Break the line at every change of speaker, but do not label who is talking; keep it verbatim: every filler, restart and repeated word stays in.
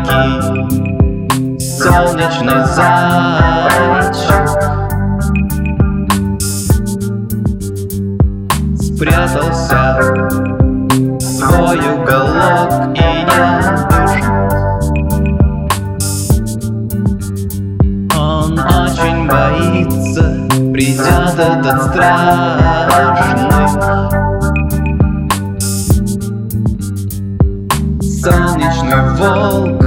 маленький солнечный зайчик спрятался в свой уголок и не дышит. Он очень боится, придет этот страшный солнечный волк